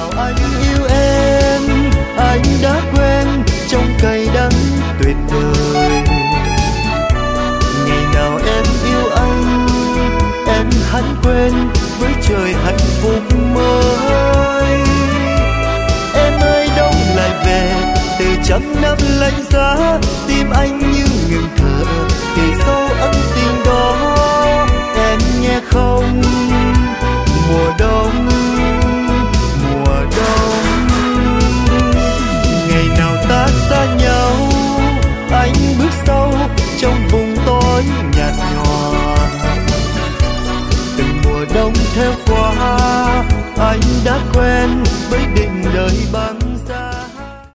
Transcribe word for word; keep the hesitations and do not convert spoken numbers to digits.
nào anh yêu em, anh đã quên trong cay đắng tuyệt vời. Ngày nào em yêu anh, em hẳn quên với trời hạnh phúc mới. Em ơi đông lại về, từ trăm năm lạnh giá, tim anh như ngừng thở.